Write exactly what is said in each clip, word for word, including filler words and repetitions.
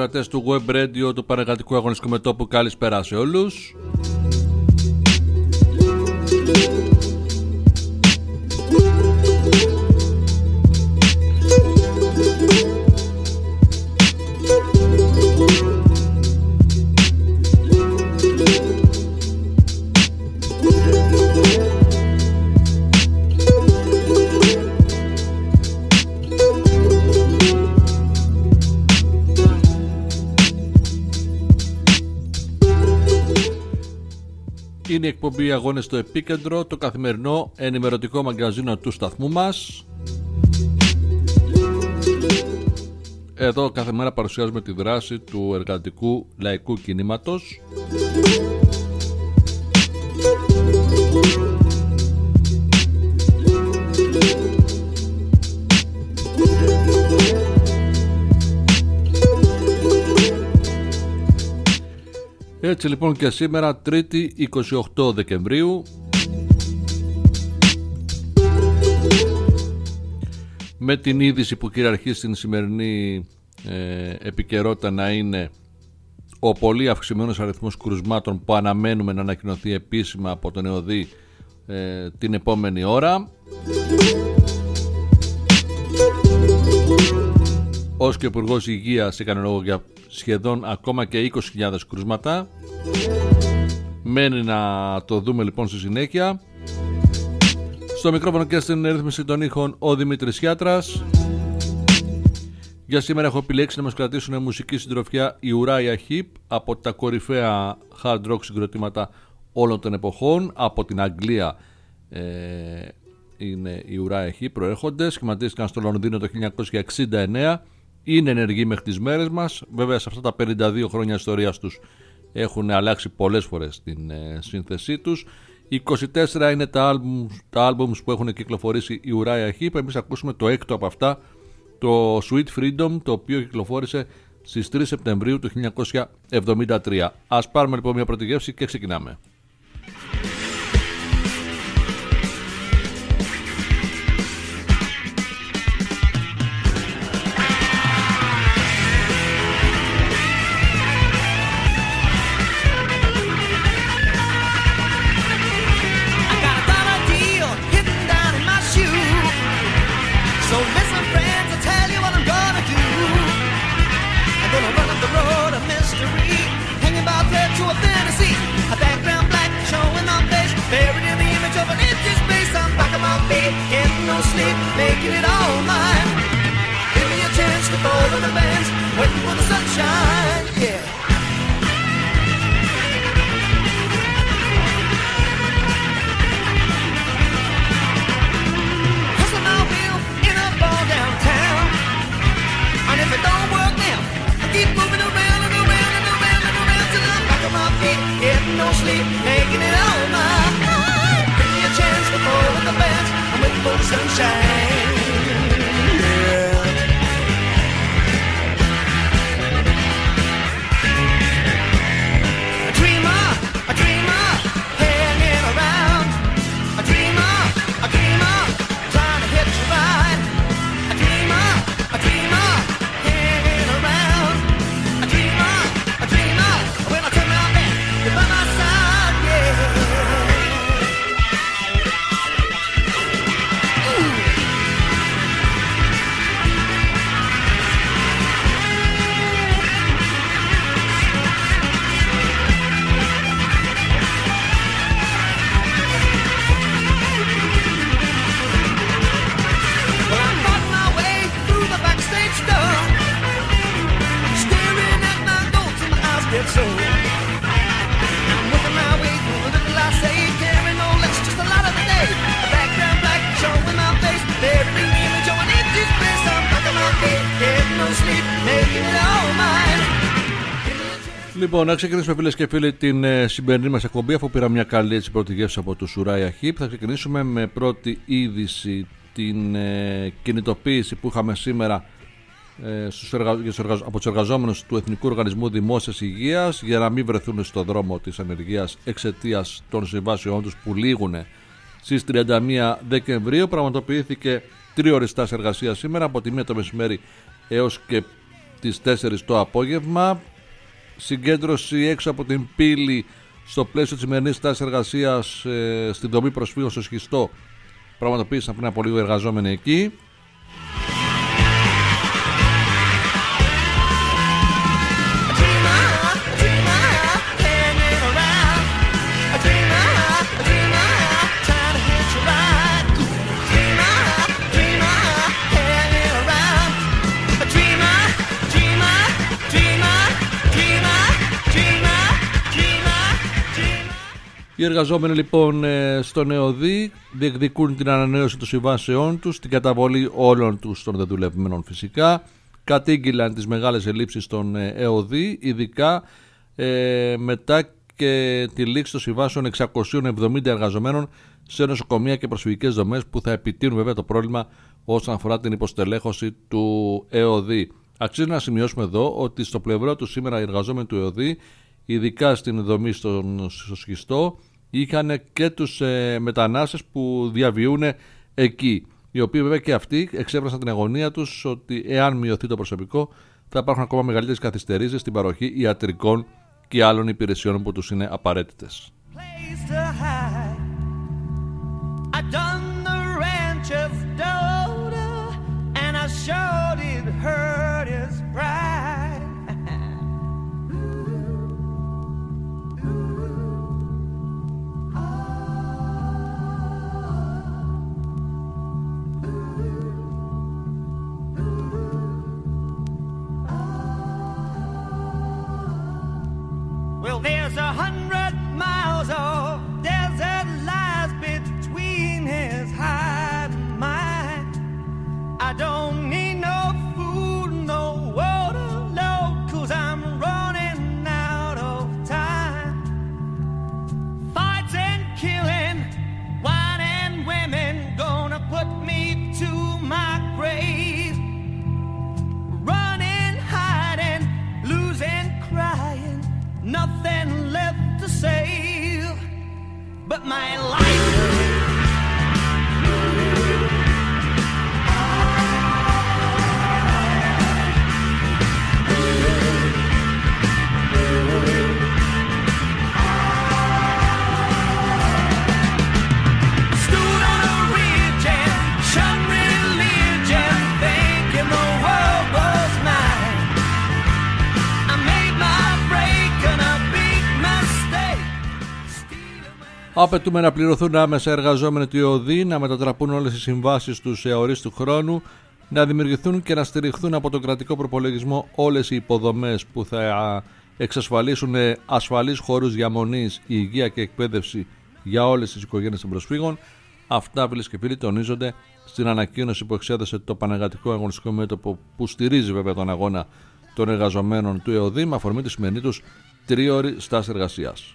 ακροατές του Web Radio του Πανεργατικού Αγωνιστικού Μετώπου, καλησπέρα σε όλους. Είναι η εκπομπή Αγώνες στο Επίκεντρο, το καθημερινό ενημερωτικό μαγκαζίνο του σταθμού μας. Εδώ κάθε μέρα παρουσιάζουμε τη δράση του εργατικού λαϊκού κινήματος. Έτσι λοιπόν και σήμερα, Τρίτη είκοσι οκτώ Δεκεμβρίου, με την είδηση που κυριαρχεί στην σημερινή ε, επικαιρότητα να είναι ο πολύ αυξημένος αριθμός κρουσμάτων που αναμένουμε να ανακοινωθεί επίσημα από τον ΕΟΔΗ ε, την επόμενη ώρα. Ως και ο Υπουργός Υγείας έκανε λόγο για σχεδόν ακόμα και είκοσι χιλιάδες κρούσματα. Μένει να το δούμε λοιπόν στη συνέχεια. Στο μικρόφωνο και στην ρύθμιση των ήχων ο Δημήτρης Χιάτρας. Για σήμερα έχω επιλέξει να μας κρατήσουν μουσική συντροφιά η Uriah Heep, από τα κορυφαία hard rock συγκροτήματα όλων των εποχών. Από την Αγγλία ε, είναι η Uriah Heep, προέρχονται, σχηματίστηκαν στο Λονδίνο το χίλια εννιακόσια εξήντα εννέα. Είναι ενεργοί μέχρι τις μέρες μας. Βέβαια, σε αυτά τα πενήντα δύο χρόνια ιστορίας τους έχουν αλλάξει πολλές φορές την ε, σύνθεσή τους. είκοσι τέσσερα είναι τα albums, τα albums που έχουν κυκλοφορήσει η Uriah Heep. Εμείς ακούσουμε το έκτο από αυτά, το Sweet Freedom, το οποίο κυκλοφόρησε στις τρεις Σεπτεμβρίου του χίλια εννιακόσια εβδομήντα τρία. Ας πάρουμε λοιπόν μια πρώτη γεύση και ξεκινάμε. Making it all mine. Give me a chance to go to the bands, waiting for the sunshine, yeah. Hustling my wheel in a bar downtown, and if it don't work now, I keep moving around and around and around and around till I'm back on my feet, getting no sleep, making it all mine. Give me a chance to go to the bands, I'm waiting for the sunshine. So I'm working my way through the little I say, carrying no less, just a lot of the day. Background black, showing my face, buried in the image of an empty space. I'm back on my feet, getting no sleep, making it all mine. Λοιπόν, να ξεκινήσουμε φίλες και φίλοι την ε, σημερινή μας εκπομπή, αφού πήρα μια καλή έτσι πρώτη γεύση από τους Uriah Heep. Θα ξεκινήσουμε με πρώτη είδηση την ε, κινητοποίηση που είχαμε σήμερα Στους εργα... από τους εργαζόμενους του Εθνικού Οργανισμού Δημόσιας Υγείας για να μην βρεθούν στο δρόμο της ανεργίας εξαιτίας των συμβάσεών τους που λήγουν στις τριάντα μία Δεκεμβρίου. Πραγματοποιήθηκε τριώρες στάση εργασίας σήμερα από τη μία το μεσημέρι έως και τις τέσσερις το απόγευμα. Συγκέντρωση έξω από την πύλη στο πλαίσιο της σημερινής τάσης εργασίας ε, στην δομή προσφύγων στο Σχιστό. Πραγματοποίησαν πριν από λίγο οι εργαζόμενοι εκεί. Οι εργαζόμενοι λοιπόν στον ΕΟΔΗ διεκδικούν την ανανέωση των συμβάσεών τους, την καταβολή όλων τους των δεδουλευμένων φυσικά. Κατήγγυλαν τις μεγάλες ελλείψεις των ΕΟΔΗ, ειδικά ε, μετά και τη λήξη των συμβάσεων εξακόσιων εβδομήντα εργαζομένων σε νοσοκομεία και προσφυγικές δομές, που θα επιτείνουν βέβαια το πρόβλημα όσον αφορά την υποστελέχωση του ΕΟΔΗ. Αξίζει να σημειώσουμε εδώ ότι στο πλευρό του σήμερα οι εργαζόμενοι του ΕΟΔΗ, ειδικά στην δομή στον, στο Σχιστό, είχαν και τους ε, μετανάστες που διαβιούν εκεί, οι οποίοι βέβαια και αυτοί εξέφρασαν την αγωνία τους ότι εάν μειωθεί το προσωπικό θα υπάρχουν ακόμα μεγαλύτερες καθυστερήσεις στην παροχή ιατρικών και άλλων υπηρεσιών που τους είναι απαραίτητες. Well, there's a hundred miles of desert lies between his heart and mine. I don't need no food, no water, no, 'cause I'm running out of time. Fights and killing, wine and women, gonna put me to my grave. Running, hiding, losing, crying, nothing left to save but my life. Stood on a ridge and shot religion, thinking the world was mine. I made my break and a big mistake. Απαιτούμε να πληρωθούν άμεσα εργαζόμενοι του ΕΟΔΗ, να μετατραπούν όλες οι συμβάσεις τους σε ορίστου χρόνου, να δημιουργηθούν και να στηριχθούν από τον κρατικό προπολογισμό όλες οι υποδομές που θα εξασφαλίσουν ασφαλείς χώρους διαμονής, υγεία και εκπαίδευση για όλες τις οικογένειες των προσφύγων. Αυτά, φίλες και φίλοι, τονίζονται στην ανακοίνωση που εξέδωσε το Πανεργατικό Αγωνιστικό Μέτωπο, που στηρίζει βέβαια τον αγώνα των εργαζομένων του ΕΟΔΗ με αφορμή τη σημερινή τους τρίωρη στάση εργασίας.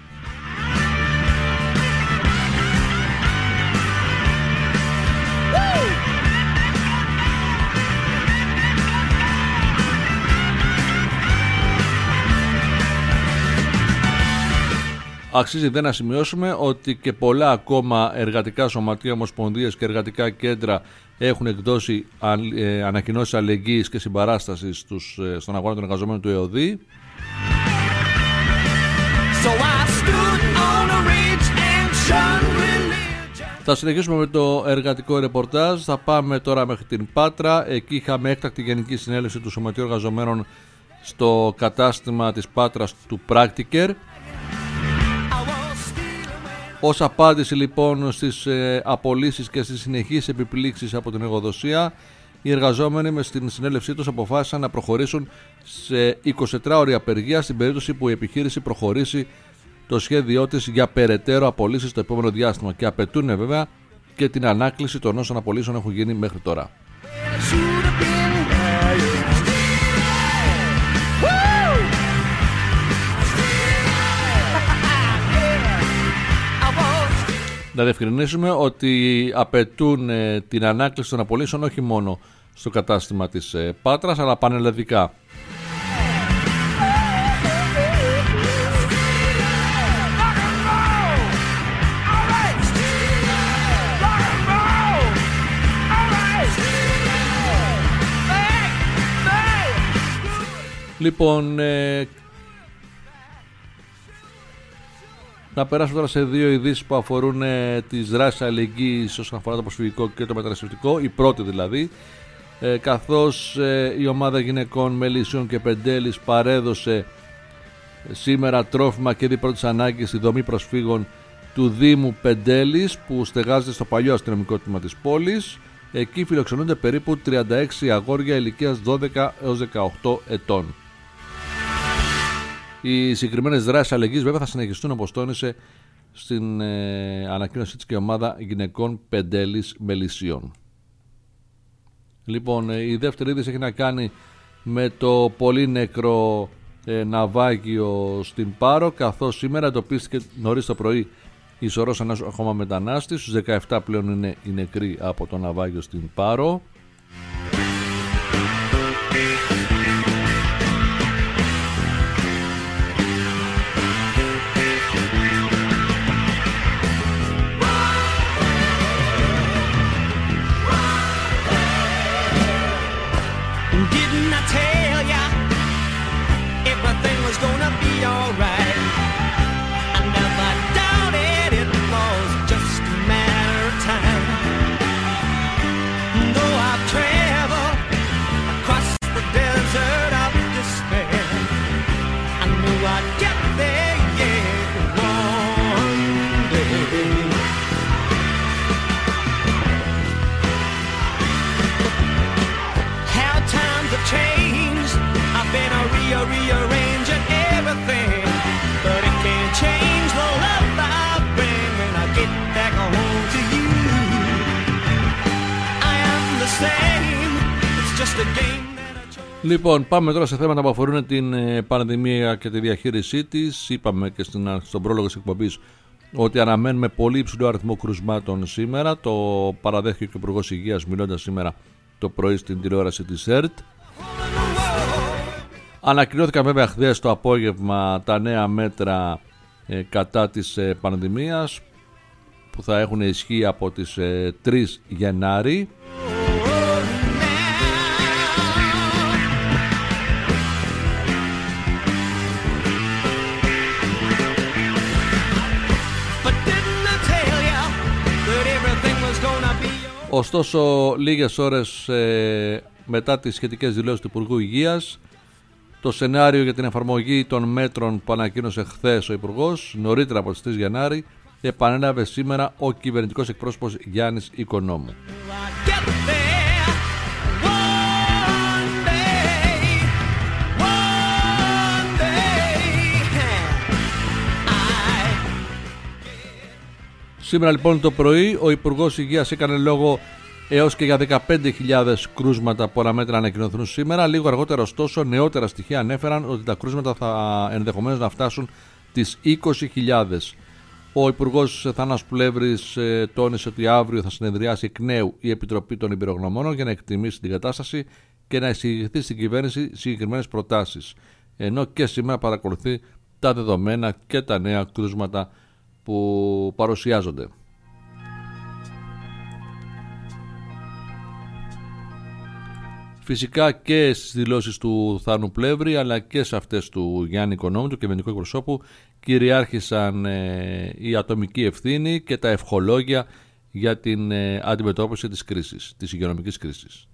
Αξίζει δεν να σημειώσουμε ότι και πολλά ακόμα εργατικά σωματεία, ομοσπονδίες και εργατικά κέντρα έχουν εκδώσει ε, ανακοινώσεις αλληλεγγύης και συμπαράστασης στους, ε, στον αγώνα των εργαζομένων του ΕΟΔΗ. So θα συνεχίσουμε με το εργατικό ρεπορτάζ. Θα πάμε τώρα μέχρι την Πάτρα. Εκεί είχαμε έκτακτη γενική συνέλευση του Σωματείου Εργαζομένων στο κατάστημα της Πάτρας του Πράκτικερ. Ως απάντηση λοιπόν στις ε, απολύσεις και στις συνεχείς επιπλήξεις από την εργοδοσία, οι εργαζόμενοι με στην συνέλευσή τους αποφάσισαν να προχωρήσουν σε εικοσιτετράωρη απεργία στην περίπτωση που η επιχείρηση προχωρήσει το σχέδιό της για περαιτέρω απολύσεις στο επόμενο διάστημα, και απαιτούν βέβαια και την ανάκληση των όσων απολύσεων έχουν γίνει μέχρι τώρα. Να διευκρινίσουμε ότι απαιτούν ε, την ανάκληση των απολύσεων όχι μόνο στο κατάστημα της ε, Πάτρας, αλλά πανελλαδικά. Λοιπόν, ε, να περάσουμε τώρα σε δύο ειδήσεις που αφορούν ε, τις δράσεις αλληλεγγύης όσον αφορά το προσφυγικό και το μεταναστευτικό. Η πρώτη δηλαδή, ε, καθώς ε, η ομάδα γυναικών Μελισσίων και Πεντέλης παρέδωσε σήμερα τρόφιμα και πρώτης ανάγκης στη δομή προσφύγων του Δήμου Πεντέλης που στεγάζεται στο παλιό αστυνομικό τμήμα της πόλης. Εκεί φιλοξενούνται περίπου τριάντα έξι αγόρια ηλικίας δώδεκα έως δεκαοκτώ ετών. Οι συγκεκριμένες δράσεις αλληλεγγύης βέβαια θα συνεχιστούν, όπως τόνισε στην ε, ανακοίνωσή της και η ομάδα γυναικών Πεντέλης Μελισσίων. Λοιπόν, ε, η δεύτερη είδηση έχει να κάνει με το πολύ νεκρό ε, ναυάγιο στην Πάρο, καθώς σήμερα εντοπίστηκε νωρίς το πρωί ισορρός ένας ακόμα μετανάστης. Στους δεκαεπτά πλέον είναι οι νεκροί από το ναυάγιο στην Πάρο. Rearranging everything, but it can't change the love I bring when I get back home to you. I am the same, it's just a game that I chose. Λοιπόν, πάμε τώρα σε θέματα που αφορούν την πανδημία και τη διαχείρισή της. Είπαμε και στην, στον πρόλογο της εκπομπής ότι αναμένουμε πολύ υψηλό αριθμό κρουσμάτων σήμερα. Το παραδέχθηκε και ο Υπουργός Υγείας μιλώντας σήμερα το πρωί στην τηλεόραση της ΕΡΤ. Ανακοινώθηκαν βέβαια χθες το απόγευμα τα νέα μέτρα ε, κατά της ε, πανδημίας που θα έχουν ισχύ από τις ε, τρεις Γενάρη. Ωστόσο, λίγες ώρες ε, μετά τις σχετικές δηλώσεις του Υπουργού Υγείας, το σενάριο για την εφαρμογή των μέτρων που ανακοίνωσε χθες ο Υπουργός, νωρίτερα από τις τρεις Γενάρη, επανέλαβε σήμερα ο κυβερνητικός εκπρόσωπος Γιάννης Οικονόμου. Σήμερα λοιπόν το πρωί ο Υπουργός Υγείας έκανε λόγο έως και για δεκαπέντε χιλιάδες κρούσματα που αναμένεται να ανακοινωθούν σήμερα. Λίγο αργότερα, ωστόσο, νεότερα στοιχεία ανέφεραν ότι τα κρούσματα θα ενδεχομένως να φτάσουν τις είκοσι χιλιάδες. Ο Υπουργός Θάνας Πλεύρης ε, τόνισε ότι αύριο θα συνεδριάσει εκ νέου η Επιτροπή των Εμπειρογνωμόνων για να εκτιμήσει την κατάσταση και να εισηγηθεί στην κυβέρνηση συγκεκριμένες προτάσεις. Ενώ και σήμερα παρακολουθεί τα δεδομένα και τα νέα κρούσματα που παρουσιάζονται. Φυσικά και στις δηλώσεις του Θάνου Πλεύρη αλλά και σε αυτές του Γιάννη Οικονόμου, του κυβερνητικού εκπροσώπου, κυριάρχησαν ε, η ατομική ευθύνη και τα ευχολόγια για την ε, αντιμετώπιση της κρίσης, της υγειονομικής κρίσης.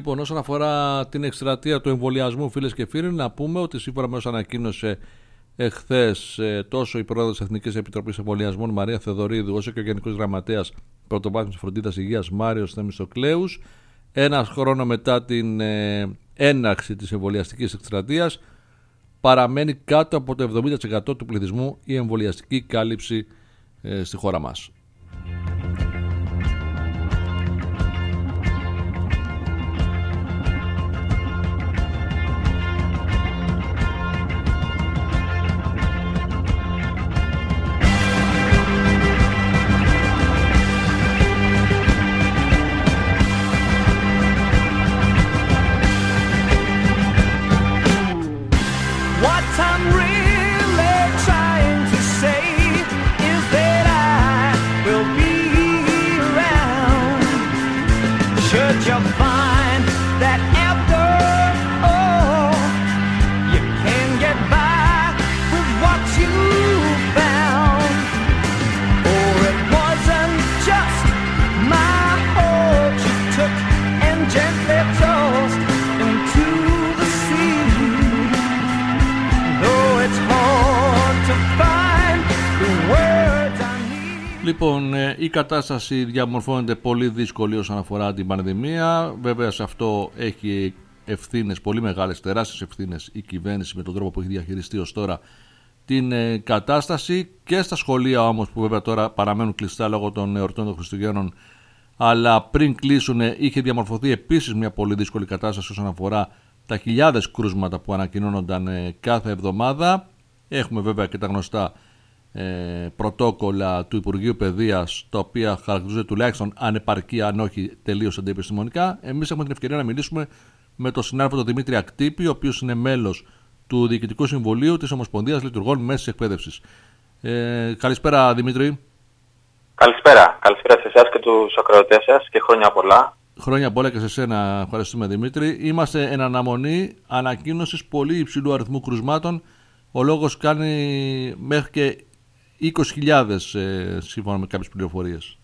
Λοιπόν, όσον αφορά την εκστρατεία του εμβολιασμού, φίλες και φίλοι, να πούμε ότι σύμφωνα με όσα ανακοίνωσε εχθές τόσο η πρόεδρος της Εθνικής Επιτροπής Εμβολιασμών Μαρία Θεοδωρίδου, όσο και ο Γενικός Γραμματέας Πρωτοβάθμιας Φροντίδας Υγείας Μάριος Θεμιστοκλέους, ένα χρόνο μετά την ε, έναρξη της εμβολιαστικής εκστρατείας, παραμένει κάτω από το εβδομήντα τοις εκατό του πληθυσμού η εμβολιαστική κάλυψη ε, στη χώρα μας. Λοιπόν, η κατάσταση διαμορφώνεται πολύ δύσκολη όσον αφορά την πανδημία. Βέβαια, σε αυτό έχει ευθύνες, πολύ μεγάλες, τεράστιες ευθύνες η κυβέρνηση με τον τρόπο που έχει διαχειριστεί ως τώρα την κατάσταση. Και στα σχολεία όμως, που βέβαια τώρα παραμένουν κλειστά λόγω των εορτών των Χριστουγέννων, αλλά πριν κλείσουν είχε διαμορφωθεί επίσης μια πολύ δύσκολη κατάσταση όσον αφορά τα χιλιάδες κρούσματα που ανακοινώνονταν κάθε εβδομάδα. Έχουμε βέβαια και τα γνωστά Ε, πρωτόκολλα του Υπουργείου Παιδείας, τα οποία χαρακτηρίζονται τουλάχιστον ανεπαρκή, αν όχι τελείως αντιεπιστημονικά. Εμείς έχουμε την ευκαιρία να μιλήσουμε με τον συνάδελφο τον Δημήτρη Ακτύπη, ο οποίος είναι μέλος του Διοικητικού Συμβουλίου της Ομοσπονδίας Λειτουργών Μέσης Εκπαίδευσης. Ε, καλησπέρα, Δημήτρη. Καλησπέρα. Καλησπέρα σε εσάς και τους ακροατές σας και χρόνια πολλά. Χρόνια πολλά και σε σένα, ευχαριστούμε, Δημήτρη. Είμαστε εν αναμονή ανακοίνωσης πολύ υψηλού αριθμού κρουσμάτων. Ο λόγος κάνει μέχρι και είκοσι χιλιάδες ε, σύμφωνα με κάποιες πληροφορίες.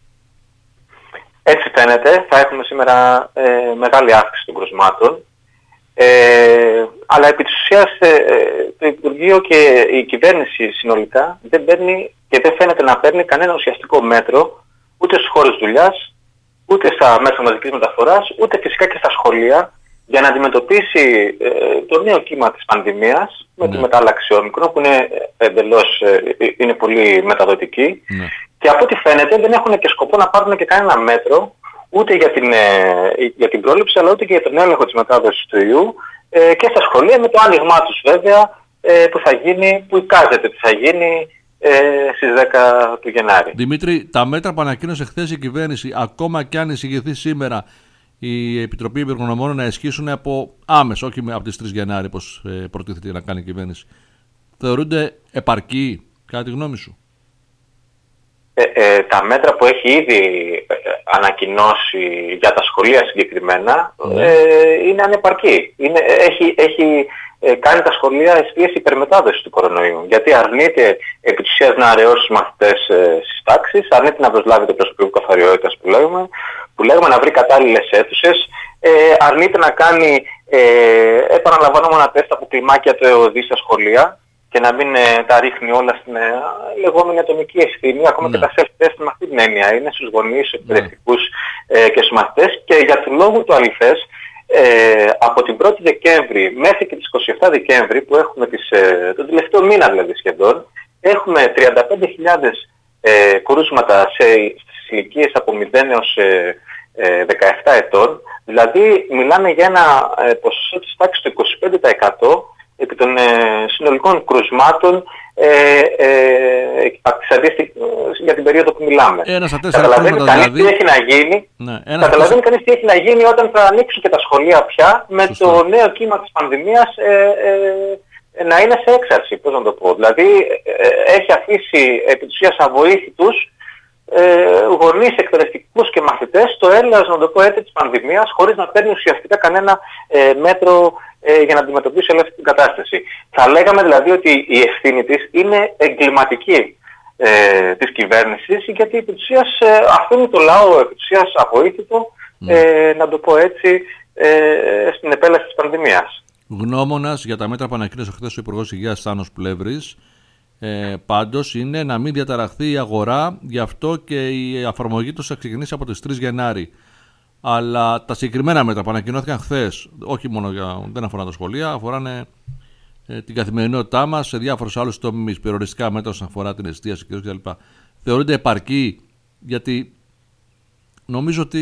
Έτσι φαίνεται. Θα έχουμε σήμερα ε, μεγάλη αύξηση των κρουσμάτων. Ε, αλλά επί της ουσίας ε, το Υπουργείο και η κυβέρνηση συνολικά δεν παίρνει και δεν φαίνεται να παίρνει κανένα ουσιαστικό μέτρο ούτε στους χώρους δουλειάς, ούτε στα μέσα μαζικής μεταφοράς, ούτε φυσικά και στα σχολεία, για να αντιμετωπίσει ε, το νέο κύμα της πανδημίας με ναι. τη μετάλλαξη όμικρον, που είναι εντελώς ε, είναι πολύ μεταδοτική. Ναι. Και από ό,τι φαίνεται δεν έχουν και σκοπό να πάρουν και κανένα μέτρο ούτε για την, ε, για την πρόληψη, αλλά ούτε και για τον έλεγχο της μετάδοσης του ιού ε, και στα σχολεία, με το άνοιγμά τους βέβαια ε, που θα γίνει, που εικάζεται ότι θα γίνει ε, στις δέκα του Γενάρη. Δημήτρη, τα μέτρα που ανακοίνωσε χθες η κυβέρνηση, ακόμα και αν εισηγηθεί σήμερα η Επιτροπή Υπουργονομών, να ισχύσουν από άμεσα, όχι από τις τρεις Γενάρη, όπως ε, προτίθεται να κάνει η κυβέρνηση, θεωρούνται επαρκή, κατά τη γνώμη σου? Ε, ε, τα μέτρα που έχει ήδη ε, ανακοινώσει για τα σχολεία συγκεκριμένα mm. ε, είναι ανεπαρκή. Είναι, έχει έχει ε, κάνει τα σχολεία εστίαση υπερμετάδοσης του κορονοϊού. Γιατί αρνείται επί της ουσίας να αραιώσει τους μαθητές ε, στις τάξεις, αρνείται να προσλάβει το προσωπικό καθαριότητας που λέγουμε, που λέγουμε να βρει κατάλληλες αίθουσες, ε, αρνείται να κάνει ε, επαναλαμβανόμενα τεστ από κλιμάκια το ΕΟΔΗ στα σχολεία και να μην ε, τα ρίχνει όλα στην ε, λεγόμενη ατομική ευθύνη, ακόμα ναι. και τα self-test με αυτή την έννοια είναι στους γονείς, στους εκπαιδευτικούς ε, και στους μαθητές. Και για του λόγου του αληθές, ε, από την πρώτη Δεκέμβρη μέχρι και τις είκοσι επτά Δεκέμβρη, που έχουμε τις, ε, τον τελευταίο μήνα δηλαδή σχεδόν, έχουμε τριάντα πέντε χιλιάδες ε, κρούσματα σε, στις ηλικίες από μηδέν έως ε, ε, δεκαεπτά ετών, δηλαδή μιλάμε για ένα ε, ποσοστό της τάξης του είκοσι πέντε τοις εκατό επί των ε, συνολικών κρουσμάτων ε, ε, για την περίοδο που μιλάμε. Καταλαβαίνει κανείς δηλαδή... τι έχει να γίνει, ναι, καταλαβαίνει κανείς τι έχει να γίνει όταν θα ανοίξουν και τα σχολεία πια με Σωστό. το νέο κύμα της πανδημίας ε, ε, να είναι σε έξαρση, πώς να το πω. Δηλαδή ε, έχει αφήσει επί της ουσίας αβοήθητους ε, γονείς, εκπαιδευτικούς και μαθητές στο έλεος, να το πω έτσι, της πανδημίας, χωρίς να παίρνει ουσιαστικά κανένα ε, μέτρο ε, για να αντιμετωπίσει όλη αυτή την κατάσταση. Θα λέγαμε δηλαδή ότι η ευθύνη της είναι εγκληματική ε, της κυβέρνησης, γιατί επί της ουσίας ε, αφήνει το λαό επί της ουσίας αβοήθητο, mm. ε, να το πω έτσι, ε, στην επέλαση της πανδημίας. Γνώμονας για τα μέτρα που ανακοίνωσε χθες ο Υπουργός Υγείας Θάνος Πλεύρης, ε, πάντως είναι να μην διαταραχθεί η αγορά, γι' αυτό και η εφαρμογή τους θα ξεκινήσει από τις τρεις Γενάρη. Αλλά τα συγκεκριμένα μέτρα που ανακοινώθηκαν χθες, όχι μόνο για, δεν αφορά τα σχολεία, αφοράνε ε, την καθημερινότητά μας σε διάφορους άλλους τομείς, περιοριστικά μέτρα όσον αφορά την εστίαση κλπ. Θεωρείται επαρκή, γιατί νομίζω ότι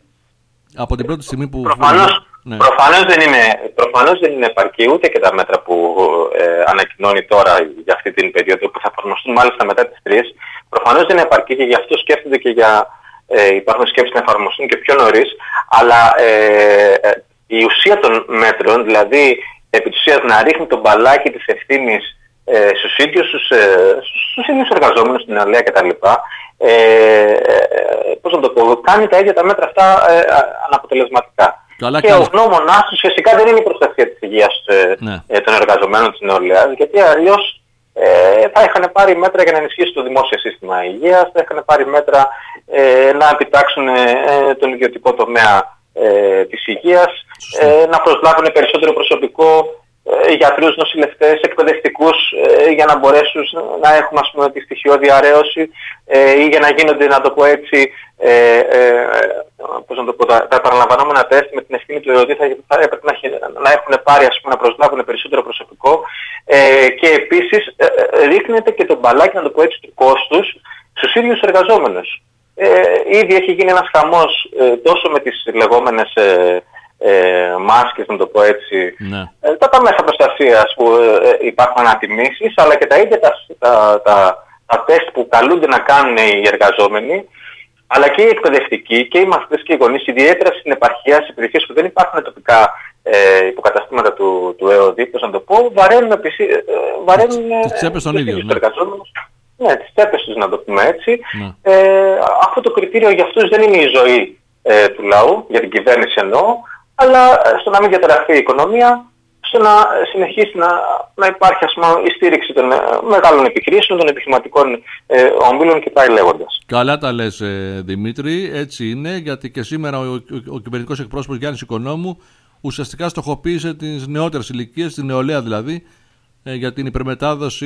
από την πρώτη στιγμή που... Προφανώς, ναι. προφανώς, δεν, είναι, προφανώς δεν είναι επαρκή ούτε και τα μέτρα που ε, ανακοινώνει τώρα για αυτή την περίοδο, που θα εφαρμοστούν μάλιστα μετά τις τρεις. Προφανώς δεν είναι επαρκή και γι' αυτό σκέφτονται και για... Ε, υπάρχουν σκέψεις να εφαρμοστούν και πιο νωρίς, αλλά ε, ε, η ουσία των μέτρων, δηλαδή επί της ουσίας να ρίχνει τον μπαλάκι της ευθύνης ε, στους ίδιους τους, ε, στους ίδιους εργαζόμενους στην νεολαία κτλ. Ε, ε, πώς να το πω, κάνει τα ίδια τα μέτρα αυτά ε, αναποτελεσματικά. Καλά, και ο γνώμονάς τους φυσικά δεν είναι η προστασία της υγείας ε, ναι. ε, των εργαζομένων της νεολαίας, γιατί αλλιώς ε, θα είχαν πάρει μέτρα για να ενισχύσουν το δημόσιο σύστημα υγείας, θα είχαν πάρει μέτρα ε, να επιτάξουν ε, τον ιδιωτικό τομέα ε, της υγείας, ε, να προσλάβουν περισσότερο προσωπικό, ε, γιατρούς, νοσηλευτές, εκπαιδευτικούς, ε, για να μπορέσουν να έχουμε, ας πούμε, τη στοιχειώδη αρέωση, ε, ή για να γίνονται, να το πω έτσι, ε, ε, πώς να το πω, τα, τα επαναλαμβανόμενα τεστ με την ευθύνη του ΕΟΔΗ θα, θα έπρεπε να, να έχουν πάρει, ας πούμε, να προσλάβουν περισσότερο προσωπικό, ε, και επίσης ε, ε, ρίχνεται και το μπαλάκι, να το πω έτσι, του κόστους στους ίδιους εργαζόμενους. Ε, ήδη έχει γίνει ένας χαμός ε, τόσο με τις λεγόμενες ε, ε, μάσκες, να το πω έτσι, ναι. ε, τα, τα μέσα προστασίας που ε, υπάρχουν ανατιμήσεις, αλλά και τα ίδια τα, τα, τα, τα τεστ που καλούνται να κάνουν οι εργαζόμενοι, αλλά και οι εκπαιδευτικοί και οι μαθητές και οι γονείς, ιδιαίτερα στην επαρχία, σε περιοχές που δεν υπάρχουν τοπικά ε, υποκαταστήματα του, του ΕΟΔΗ, πώς να το πω, βαραίνουν, ε, βαραίνουν τις τσέπες των ίδιων, ναι. εργαζόμενους. Ναι, τις τσέπες τους, να το πούμε έτσι. Ναι. Ε, αυτό το κριτήριο για αυτούς δεν είναι η ζωή ε, του λαού, για την κυβέρνηση εννοώ, αλλά στο να μην διαταραχθεί η οικονομία, στο να συνεχίσει να, να υπάρχει, ας πούμε, η στήριξη των ε, μεγάλων επιχειρήσεων, των επιχειρηματικών ε, ομίλων και πάει λέγοντας. Καλά τα λες, ε, Δημήτρη, έτσι είναι, γιατί και σήμερα ο, ο, ο κυβερνητικός εκπρόσωπος Γιάννης Οικονόμου ουσιαστικά στοχοποίησε τις νεότερες ηλικίες, τη νεολαία δηλαδή, ε, για την υπερμετάδοση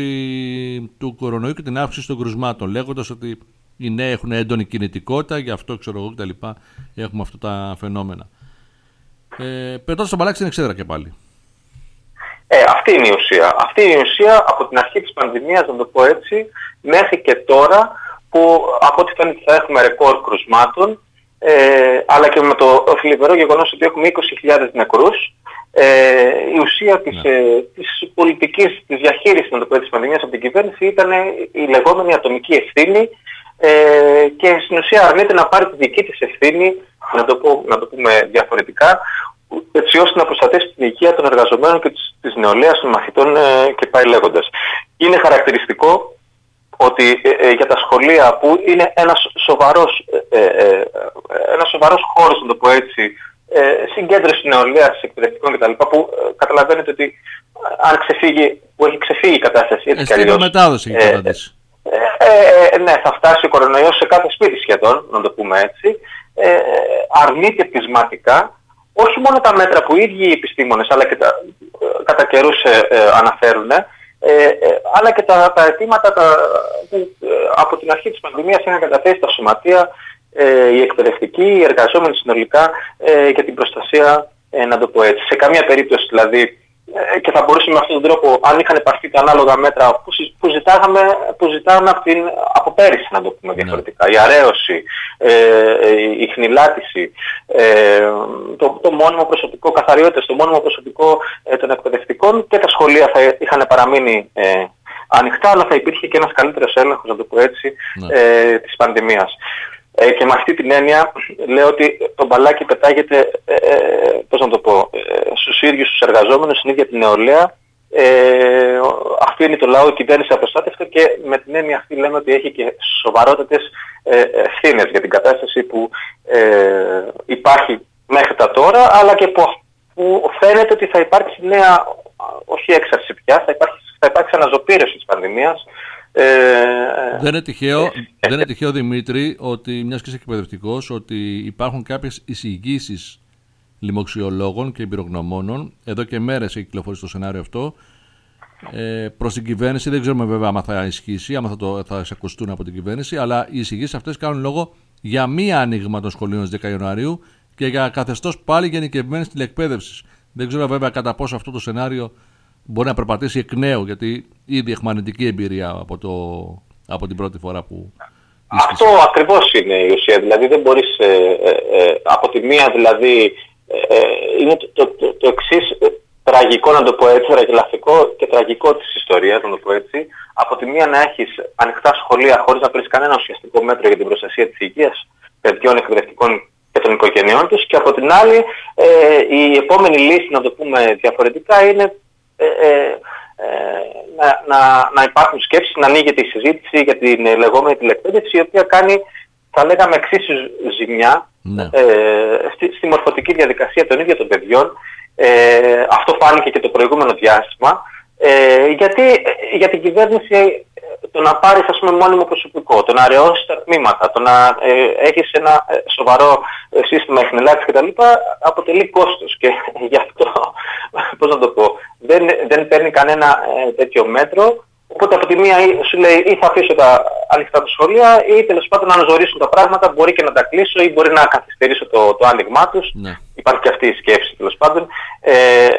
του κορονοϊού και την αύξηση των κρουσμάτων, λέγοντας ότι οι νέοι έχουν έντονη κινητικότητα, γι' αυτό ξέρω εγώ κτλ. Έχουμε αυτά τα φαινόμενα. Ε, Πετώντας τον μπαλάκι στην εξέδρα και πάλι. Ε, αυτή είναι η ουσία. Αυτή είναι η ουσία από την αρχή της πανδημίας, να το πω έτσι, μέχρι και τώρα, που από ό,τι φαίνεται θα έχουμε ρεκόρ κρουσμάτων, ε, αλλά και με το θλιβερό γεγονός ότι έχουμε είκοσι χιλιάδες νεκρούς. Ε, η ουσία της, ναι. ε, της πολιτικής, της διαχείρισης, να το πω έτσι, της πανδημίας από την κυβέρνηση ήταν η λεγόμενη ατομική ευθύνη, ε, και στην ουσία αρνείται να πάρει τη δική της ευθύνη, να το, πω, να το πούμε διαφορετικά, έτσι ώστε να προστατεύσει την υγεία των εργαζομένων και της, της νεολαίας, των μαθητών ε, και πάει λέγοντας. Είναι χαρακτηριστικό ότι ε, ε, για τα σχολεία, που είναι ένας σοβαρός, ε, ε, ένας σοβαρός χώρος, να το πω έτσι, ε, συγκέντρωση νεολαίας, εκπαιδευτικών κτλ., που ε, καταλαβαίνετε ότι ε, αν ξεφύγει, που έχει ξεφύγει η κατάσταση, έτσι κι αλλιώς, μετάδοση η κατάσταση. Ε, ε, ε, ναι, θα φτάσει ο κορονοϊός σε κάθε σπίτι σχεδόν, να το πούμε έτσι, ε, αρνείται πεισματικά όχι μόνο τα μέτρα που οι ίδιοι οι επιστήμονες, αλλά και τα, ε, κατά καιρούς ε, ε, αναφέρουν, ε, ε, αλλά και τα, τα αιτήματα τα, που ε, από την αρχή της πανδημίας είχαν καταθέσει τα σωματεία, ε, οι εκπαιδευτικοί, οι εργαζόμενοι συνολικά, ε, για την προστασία, ε, να το πω έτσι. Σε καμία περίπτωση δηλαδή, ε, και θα μπορούσαμε με αυτόν τον τρόπο, αν είχαν πάρθει τα ανάλογα μέτρα που, που, ζητάγαμε, που ζητάγαμε από, την, από πέρυσι, να το πούμε διαφορετικά, ναι. η αρέωση, ε, η χνηλάτιση, ε, το, το μόνιμο προσωπικό καθαριότητας, το μόνιμο προσωπικό ε, των εκπαιδευτικών, και τα σχολεία θα είχαν παραμείνει ε, ανοιχτά, αλλά θα υπήρχε και ένας καλύτερος έλεγχος, να το πω έτσι, ναι. ε, της πανδημίας. Ε, και με αυτή την έννοια λέω ότι το μπαλάκι πετάγεται, ε, πώς να το πω, ε, στους ίδιους τους εργαζόμενους, στην ίδια την νεολαία, ε, αφήνει το λαό η κυβέρνηση απροστάτευτο, και με την έννοια αυτή λέμε ότι έχει και σοβαρότατες ε, ευθύνες για την κατάσταση που ε, υπάρχει μέχρι τα τώρα, αλλά και που, που φαίνεται ότι θα υπάρξει νέα, όχι έξαρση πια, θα υπάρξει, θα υπάρξει αναζωπήρωση της πανδημίας. Ε, δεν, είναι τυχαίο, ε, δεν είναι τυχαίο, Δημήτρη, ότι μιας και είσαι εκπαιδευτικός, ότι υπάρχουν κάποιες εισηγήσεις λοιμοξιολόγων και εμπειρογνωμόνων. Εδώ και μέρες έχει κυκλοφορήσει το σενάριο αυτό. Ε, προς την κυβέρνηση, δεν ξέρουμε βέβαια άμα θα ισχύσει, άμα θα, το, θα εισακουστούν από την κυβέρνηση, αλλά οι εισηγήσεις αυτές κάνουν λόγο για μία άνοιγμα των σχολείων στις δέκα Ιανουαρίου και για καθεστώς πάλι γενικευμένης τηλεκπαίδευσης. Δεν ξέρω βέβαια κατά πόσο αυτό το σενάριο μπορεί να περπατήσει εκ νέου, γιατί ήδη έχουμε αρνητική εμπειρία από, το, από την πρώτη φορά που. Αυτό ακριβώς είναι η ουσία. Δηλαδή δεν μπορείς ε, ε, ε, από τη μία δηλαδή ε, είναι το, το, το, το εξής ε, τραγικό, να το πω έτσι, τραγελαφικό και τραγικό της ιστορίας, να το πω έτσι. Από τη μία να έχεις ανοιχτά σχολεία χωρίς να παίρνεις κανένα ουσιαστικό μέτρο για την προστασία της υγείας παιδιών, εκπαιδευτικών και των οικογενειών τους, και από την άλλη ε, η επόμενη λύση, να το πούμε διαφορετικά, είναι ε, ε, ε, να, να, να υπάρχουν σκέψεις, να ανοίγεται η συζήτηση για την ε, λεγόμενη τηλεκπαίδευση, η οποία κάνει, θα λέγαμε, εξίσου ζημιά ναι. ε, στη, στη μορφωτική διαδικασία των ίδιων των παιδιών. Ε, αυτό φάνηκε και το προηγούμενο διάστημα, ε, γιατί ε, για την κυβέρνηση ε, το να πάρεις, ας πούμε, μόνιμο προσωπικό, το να αραιώσεις τα τμήματα, το να ε, έχεις ένα ε, σοβαρό ε, σύστημα εχνηλάτησης κτλ. Αποτελεί κόστος, και γι' αυτό, πώς να το πω, δεν, δεν παίρνει κανένα ε, τέτοιο μέτρο. Οπότε από τη μία σου λέει ή θα αφήσω τα ανοιχτά τα σχολεία, ή τέλος πάντων να αναζωρίσουν τα πράγματα, μπορεί και να τα κλείσω ή μπορεί να καθυστερήσω το, το άνοιγμά τους. Ναι. Υπάρχει και αυτή η σκέψη, τέλος πάντων. Ε,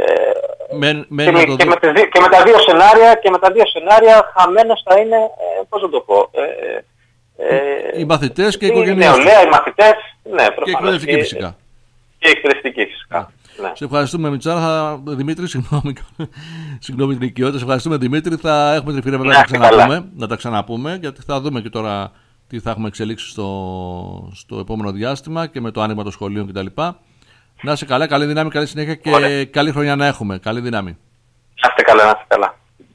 με, με και, με, και, με, και, με τα δύο σενάρια, και με τα δύο σενάρια χαμένος θα είναι, ε, πώς να το πω, ε, ε, οι μαθητές και οι οικογένειες. Η νεολαία, οι μαθητές, ναι, προφανώς. Και η εκπαιδευτική φυσικά. Και η εκπαιδευτική φυσικά. Ναι. Σε ευχαριστούμε, Μιτσάρα. Θα... Δημήτρη, συγγνώμη, συγγνώμη την οικειότητα. Σε ευχαριστούμε, Δημήτρη. Θα έχουμε την ευκαιρία να, τα ξαναπούμε, να τα ξαναπούμε, γιατί θα δούμε και τώρα τι θα έχουμε εξελίξει στο, στο επόμενο διάστημα και με το άνοιγμα των σχολείων κτλ. Να είσαι καλά, καλή δύναμη, καλή συνέχεια και Ωραία. Καλή χρονιά να έχουμε. Καλή δύναμη. Να είστε καλά, να είστε καλά.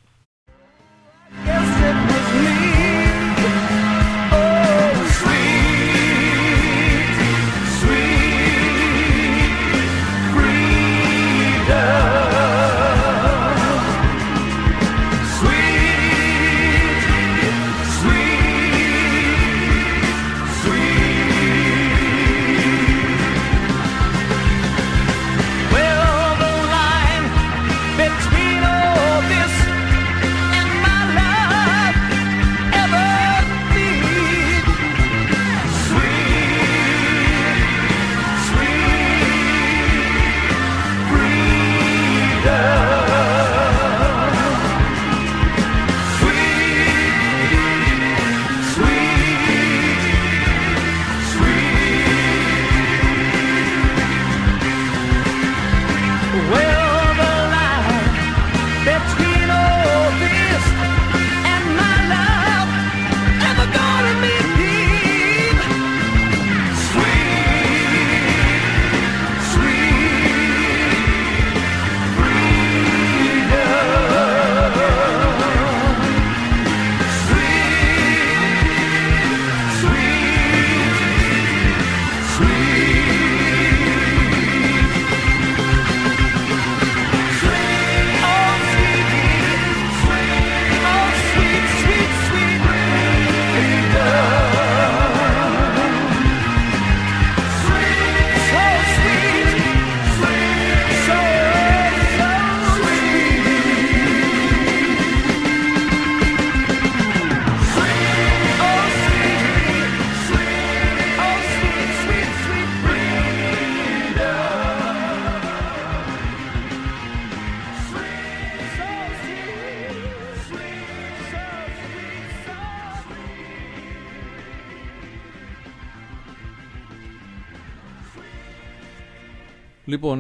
Λοιπόν,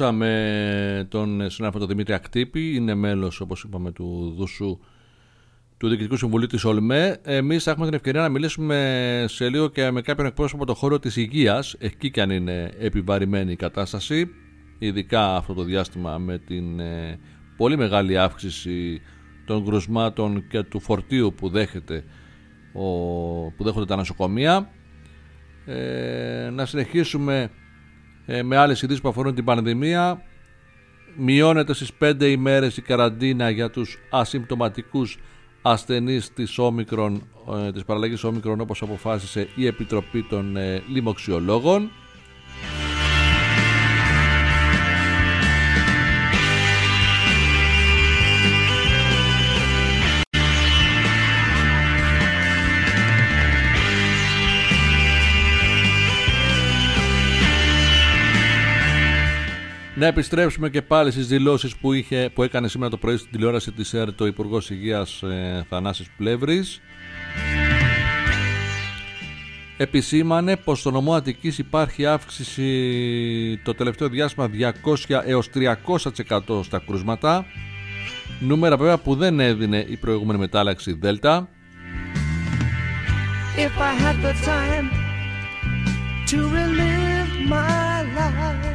ακούσαμε τον συνάδελφο τον Δημήτρη Ακτύπη, είναι μέλος, όπως είπαμε, του ΔΟΥΣΟΥ, του Διοικητικού Συμβουλίου της ΟΛΜΕ. Εμείς θα έχουμε την ευκαιρία να μιλήσουμε σε λίγο και με κάποιον εκπρόσωπο από το χώρο της υγείας, εκεί και αν είναι επιβαρημένη η κατάσταση, ειδικά αυτό το διάστημα με την ε, πολύ μεγάλη αύξηση των κρουσμάτων και του φορτίου που, δέχεται ο, που δέχονται τα νοσοκομεία. Ε, να συνεχίσουμε ε, με άλλες ειδήσεις που αφορούν την πανδημία. Μειώνεται στις πέντε ημέρες η καραντίνα για τους ασυμπτωματικούς ασθενείς της, όμικρον, ε, της παραλλαγής όμικρον, όπως αποφάσισε η Επιτροπή των ε, Λοιμοξιολόγων. Να επιστρέψουμε και πάλι στις δηλώσεις που, είχε, που έκανε σήμερα το πρωί στην τηλεόραση της ΕΡΤ ο Υπουργός Υγείας ε, Θανάσης Πλεύρης. Επισήμανε πως στο νομό Αττικής υπάρχει αύξηση το τελευταίο διάστημα διακόσια έως τριακόσια τοις εκατό στα κρούσματα. Νούμερα βέβαια που δεν έδινε η προηγούμενη μετάλλαξη Δέλτα. If I had the time to relive my life,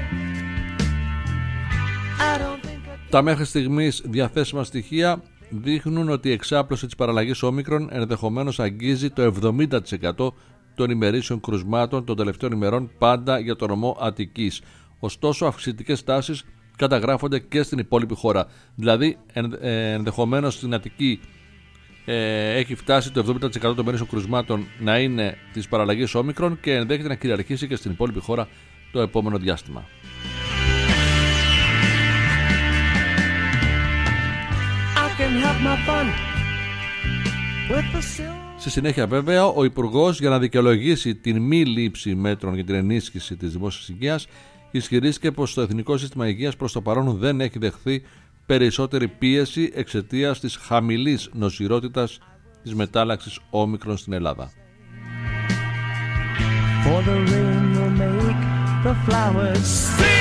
I don't think I... Τα μέχρι στιγμής διαθέσιμα στοιχεία δείχνουν ότι η εξάπλωση της παραλλαγής όμικρον ενδεχομένως αγγίζει το εβδομήντα τοις εκατό των ημερήσεων κρουσμάτων των τελευταίων ημερών, πάντα για το νομό Αττικής. Ωστόσο, αυξητικές τάσεις καταγράφονται και στην υπόλοιπη χώρα. Δηλαδή, ενδεχομένως στην Αττική ε, έχει φτάσει το εβδομήντα τοις εκατό των ημερήσεων κρουσμάτων να είναι της παραλλαγής όμικρον και ενδέχεται να κυριαρχήσει και στην υπόλοιπη χώρα το επόμενο διάστημα. Στη συνέχεια βέβαια ο Υπουργός, για να δικαιολογήσει την μη λήψη μέτρων για την ενίσχυση της δημόσιας υγείας, ισχυρίστηκε πως το Εθνικό Σύστημα Υγείας προς το παρόν δεν έχει δεχθεί περισσότερη πίεση εξαιτίας της χαμηλής νοσηρότητας της μετάλλαξης όμικρον στην Ελλάδα. For the rain will make the flowers sing.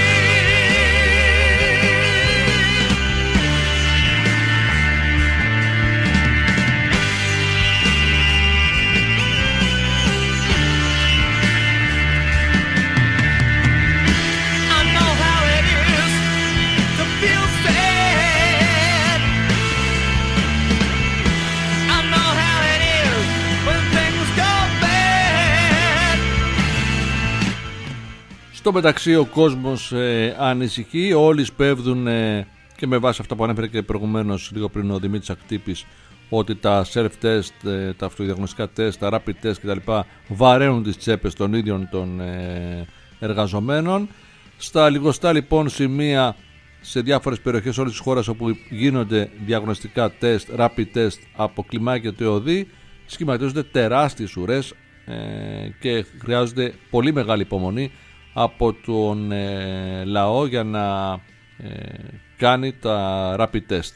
Στο μεταξύ ο κόσμος ε, ανησυχεί, όλοι σπέβδουν ε, και με βάση αυτά που ανέφερε και προηγουμένως λίγο πριν ο Δημήτρης Ακτύπης, ότι τα self-test, ε, τα αυτοδιαγνωστικά τεστ, τα rapid test κτλ. Βαραίνουν τις τσέπες των ίδιων των ε, εργαζομένων. Στα λιγοστά λοιπόν σημεία σε διάφορες περιοχές όλης της χώρας όπου γίνονται διαγνωστικά τεστ, rapid test από κλιμάκια του ΕΟΔΗ, σχηματίζονται τεράστιες ουρές ε, και χρειάζονται πολύ μεγάλη υπομονή από τον ε, λαό για να ε, κάνει τα rapid test.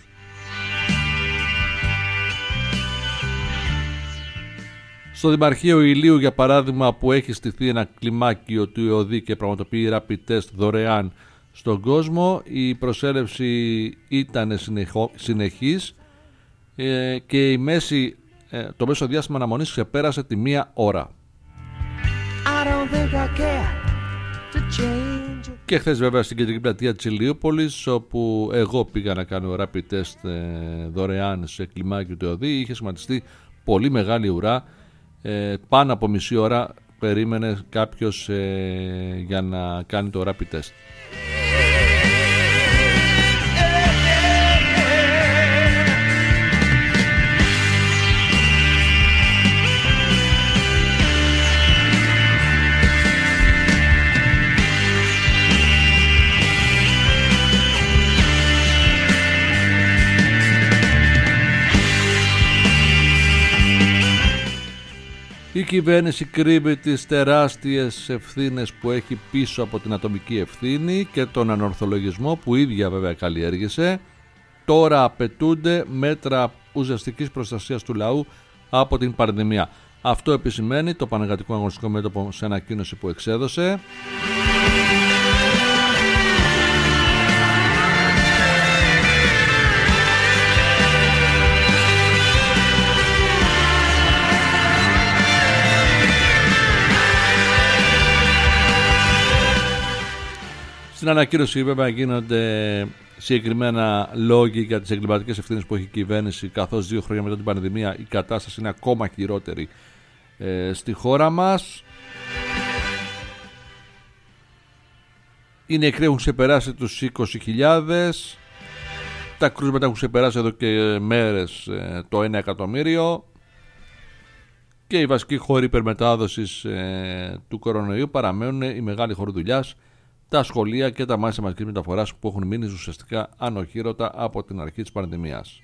Στο Δημαρχείο Ηλίου, για παράδειγμα, που έχει στηθεί ένα κλιμάκιο του ΕΟΔΗ και πραγματοποιεί rapid test δωρεάν στον κόσμο, η προσέλευση ήταν συνεχό, συνεχής ε, και η μέση, ε, το μέσο διάστημα αναμονής ξεπέρασε τη μία ώρα. I don't think I care. Και χθες βέβαια στην κεντρική πλατεία της Ηλιούπολης, όπου εγώ πήγα να κάνω rapid test ε, δωρεάν σε κλιμάκιο του ΕΟΔΗ, είχε σχηματιστεί πολύ μεγάλη ουρά, ε, πάνω από μισή ώρα περίμενε κάποιος ε, για να κάνει το rapid test. Η κυβέρνηση κρύβει τις τεράστιες ευθύνες που έχει πίσω από την ατομική ευθύνη και τον ανορθολογισμό που ίδια βέβαια καλλιέργησε. Τώρα απαιτούνται μέτρα ουσιαστικής προστασίας του λαού από την πανδημία. Αυτό επισημαίνει το Πανεργατικό Αγωνιστικό Μέτωπο σε ανακοίνωση που εξέδωσε. Στην ανακοίνωση βέβαια γίνονται συγκεκριμένα λόγοι για τις εγκληματικές ευθύνες που έχει η κυβέρνηση, καθώς δύο χρόνια μετά την πανδημία η κατάσταση είναι ακόμα χειρότερη ε, στη χώρα μας. Οι νεκροί έχουν ξεπεράσει τους είκοσι χιλιάδες, τα κρούσματα έχουν ξεπεράσει εδώ και μέρες ε, το ένα εκατομμύριο και οι βασικοί χώροι υπερμετάδοσης ε, του κορονοϊού παραμένουν οι μεγάλοι χώροι δουλειάς, τα σχολεία και τα μάτια μαζικής μεταφοράς που έχουν μείνει ουσιαστικά ανοχήρωτα από την αρχή της πανδημίας.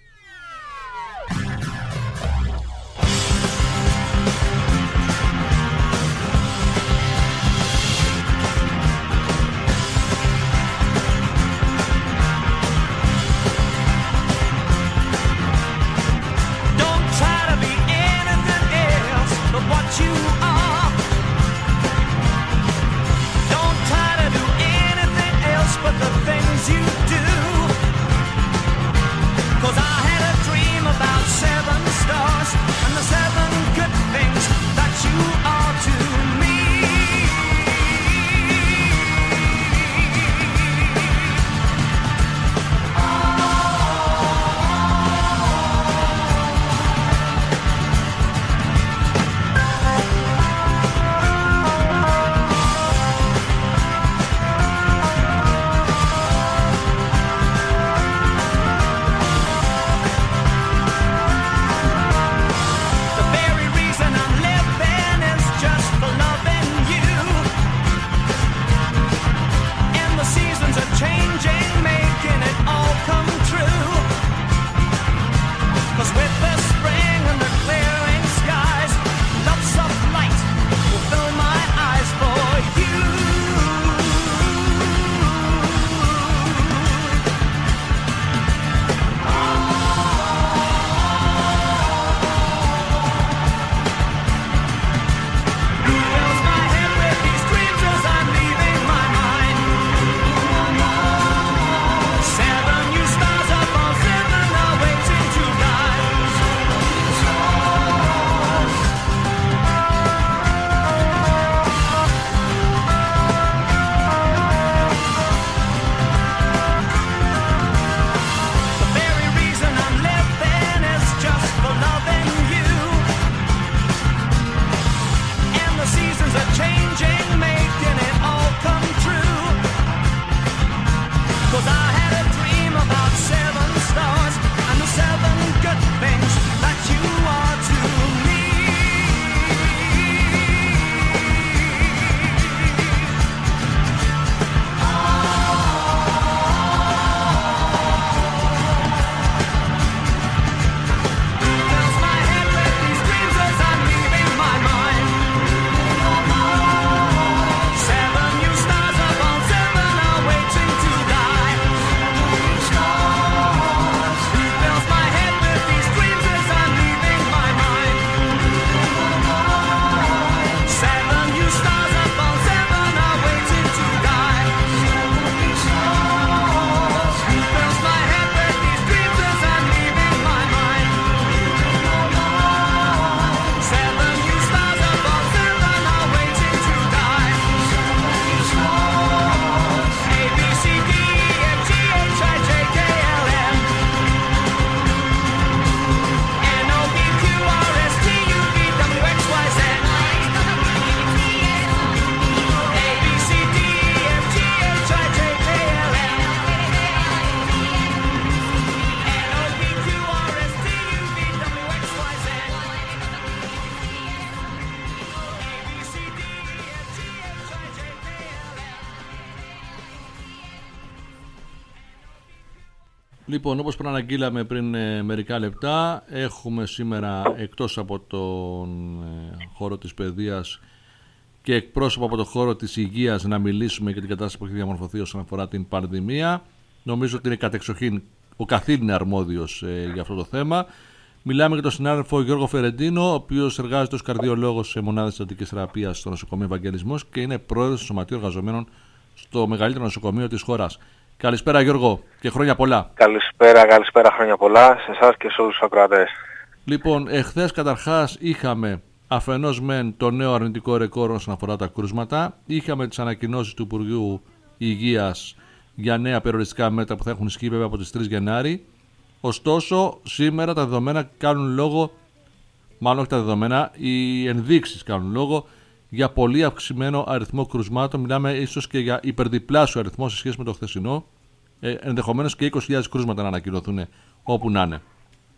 Λοιπόν, όπως προαναγγείλαμε πριν ε, μερικά λεπτά, έχουμε σήμερα εκτός από τον ε, χώρο της παιδείας και εκπρόσωπο από τον χώρο της υγείας να μιλήσουμε για την κατάσταση που έχει διαμορφωθεί όσον αφορά την πανδημία. Νομίζω ότι είναι κατεξοχήν ο καθήλυνα αρμόδιος ε, για αυτό το θέμα. Μιλάμε για τον συνάδελφο Γιώργο Φερεντίνο, ο οποίος εργάζεται ως καρδιολόγος σε μονάδες εντατικής θεραπείας στο νοσοκομείο Ευαγγελισμός και είναι πρόεδρος του Σωματείου Εργαζομένων στο μεγαλύτερο νοσοκομείο της χώρας. Καλησπέρα Γιώργο και χρόνια πολλά. Καλησπέρα, καλησπέρα, χρόνια πολλά σε εσάς και σε όλους τους ακροατές. Λοιπόν, εχθές καταρχάς είχαμε αφενός μεν το νέο αρνητικό ρεκόρ όσον αφορά τα κρούσματα. Είχαμε τις ανακοινώσεις του Υπουργείου Υγείας για νέα περιοριστικά μέτρα που θα έχουν ισχύει βέβαια από τις τρεις Γενάρη. Ωστόσο, σήμερα τα δεδομένα κάνουν λόγο, μάλλον όχι τα δεδομένα, οι ενδείξεις κάνουν λόγο για πολύ αυξημένο αριθμό κρουσμάτων. Μιλάμε ίσως και για υπερδιπλάσιο αριθμό σε σχέση με το χθεσινό. Ε, ενδεχομένως και είκοσι χιλιάδες κρούσματα να ανακοινωθούν όπου να είναι.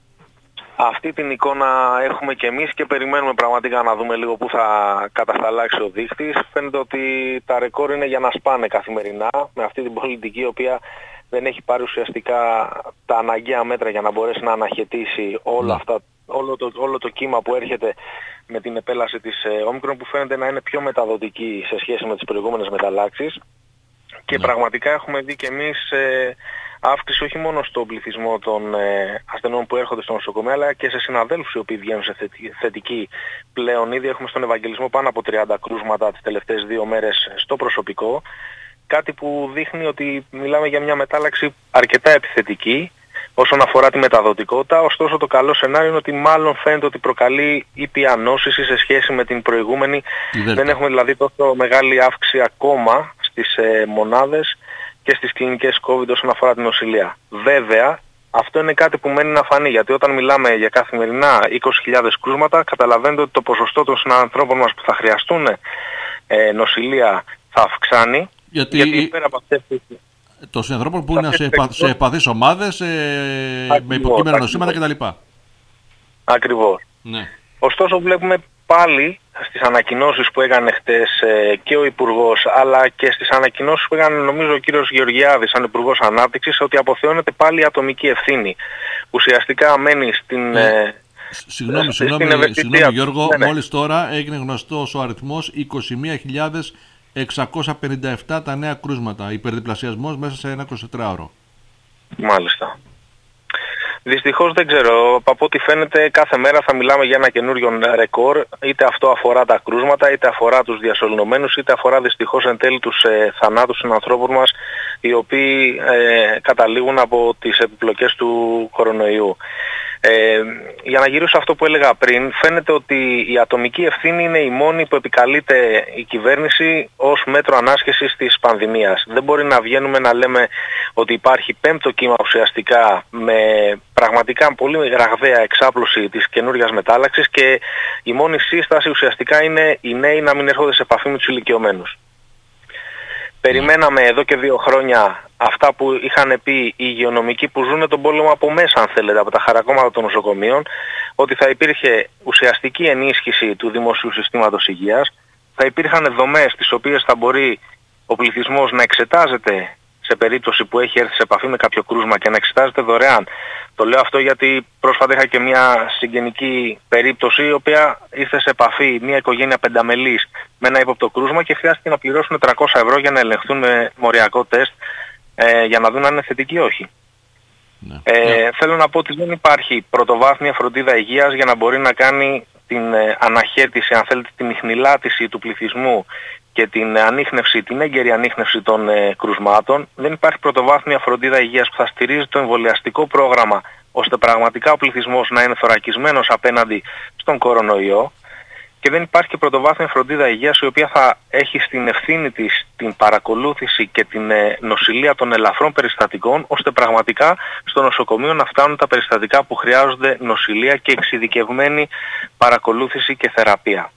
Αυτή την εικόνα έχουμε και εμείς και περιμένουμε πραγματικά να δούμε λίγο πού θα κατασταλάξει ο δείχτης. Φαίνεται ότι τα ρεκόρ είναι για να σπάνε καθημερινά με αυτή την πολιτική η οποία δεν έχει πάρει ουσιαστικά τα αναγκαία μέτρα για να μπορέσει να αναχαιτήσει όλα αυτά, όλο, το, όλο το κύμα που έρχεται με την επέλαση της ε, Όμικρον, που φαίνεται να είναι πιο μεταδοτική σε σχέση με τις προηγούμενες μεταλλάξεις. Και ναι. πραγματικά έχουμε δει και εμείς ε, αύξηση όχι μόνο στον πληθυσμό των ε, ασθενών που έρχονται στο νοσοκομείο, αλλά και σε συναδέλφους οι οποίοι βγαίνουν σε θετική πλέον. Ήδη έχουμε στον Ευαγγελισμό πάνω από τριάντα κρούσματα τις τελευταίες δύο μέρες στο προσωπικό. Κάτι που δείχνει ότι μιλάμε για μια μετάλλαξη αρκετά επιθετική όσον αφορά τη μεταδοτικότητα. Ωστόσο το καλό σενάριο είναι ότι μάλλον φαίνεται ότι προκαλεί ήπια νόσηση σε σχέση με την προηγούμενη. Δεν έχουμε δηλαδή τόσο μεγάλη αύξηση ακόμα στις ε, μονάδες και στις κλινικές COVID όσον αφορά την νοσηλεία. Βέβαια, αυτό είναι κάτι που μένει να φανεί, γιατί όταν μιλάμε για καθημερινά είκοσι χιλιάδες κρούσματα, καταλαβαίνετε ότι το ποσοστό των συνανθρώπων μας που θα χρειαστούν ε, νοσηλεία θα αυξάνει. Γιατί, γιατί πέρα από αυτές τις... των συνανθρώπων που είναι σε, επα... σε επαθείς ομάδες, ε... με υποκείμενα νοσήματα κτλ. Ακριβώς. Ναι. Ωστόσο βλέπουμε πάλι στις ανακοινώσεις που έκανε χτες ε, και ο Υπουργός, αλλά και στις ανακοινώσεις που έκανε νομίζω ο κύριος Γεωργιάδης σαν Υπουργός Ανάπτυξης, ότι αποθεώνεται πάλι η ατομική ευθύνη. Ουσιαστικά μένει στην... Ε... Ε... Συγγνώμη, συγγνώμη, συγγνώμη Γιώργο, ναι, ναι. Μόλις τώρα έγινε γνωστός ο αριθμός είκοσι μία χιλιάδες εξακόσια πενήντα επτά τα νέα κρούσματα, υπερδιπλασιασμός μέσα σε ένα εικοσιτετράωρο. Μάλιστα. Δυστυχώς δεν ξέρω, από ό,τι φαίνεται κάθε μέρα θα μιλάμε για ένα καινούριο ρεκόρ, είτε αυτό αφορά τα κρούσματα, είτε αφορά τους διασωληνωμένους, είτε αφορά δυστυχώς εν τέλει τους ε, θανάτους των ανθρώπων μας, οι οποίοι ε, καταλήγουν από τις επιπλοκές του κορονοϊού. Ε, για να γυρίσω αυτό που έλεγα πριν, φαίνεται ότι η ατομική ευθύνη είναι η μόνη που επικαλείται η κυβέρνηση ως μέτρο ανάσχεσης της πανδημίας. Δεν μπορεί να βγαίνουμε να λέμε ότι υπάρχει πέμπτο κύμα ουσιαστικά με πραγματικά πολύ ραγδαία εξάπλωση της καινούργιας μετάλλαξης και η μόνη σύσταση ουσιαστικά είναι οι νέοι να μην έρχονται σε επαφή με τους ηλικιωμένους. Περιμέναμε εδώ και δύο χρόνια αυτά που είχαν πει οι υγειονομικοί που ζουν τον πόλεμο από μέσα, αν θέλετε, από τα χαρακόμματα των νοσοκομείων, ότι θα υπήρχε ουσιαστική ενίσχυση του δημοσίου συστήματος υγείας, θα υπήρχαν δομές τις οποίες θα μπορεί ο πληθυσμός να εξετάζεται σε περίπτωση που έχει έρθει σε επαφή με κάποιο κρούσμα και να εξετάζεται δωρεάν. Το λέω αυτό γιατί πρόσφατα είχα και μια συγγενική περίπτωση η οποία ήρθε σε επαφή μια οικογένεια πενταμελής με ένα ύποπτο κρούσμα και χρειάστηκε να πληρώσουν τριακόσια ευρώ για να ελεγχθούν με μοριακό τεστ ε, για να δουν αν είναι θετική ή όχι. Ναι. Ε, ναι. Θέλω να πω ότι δεν υπάρχει πρωτοβάθμια φροντίδα υγείας για να μπορεί να κάνει την ε, αναχέτηση, αν θέλετε, την ιχνηλάτηση του πληθυσμού και την ανίχνευση, την έγκαιρη ανίχνευση των ε, κρουσμάτων. Δεν υπάρχει πρωτοβάθμια φροντίδα υγείας που θα στηρίζει το εμβολιαστικό πρόγραμμα ώστε πραγματικά ο πληθυσμός να είναι θωρακισμένος απέναντι στον κορονοϊό. Και δεν υπάρχει και πρωτοβάθμια φροντίδα υγείας η οποία θα έχει στην ευθύνη της την παρακολούθηση και την ε, νοσηλεία των ελαφρών περιστατικών, ώστε πραγματικά στο νοσοκομείο να φτάνουν τα περιστατικά που χρειάζονται νοσηλεία και εξειδικευμένη παρακολούθηση και θεραπεία.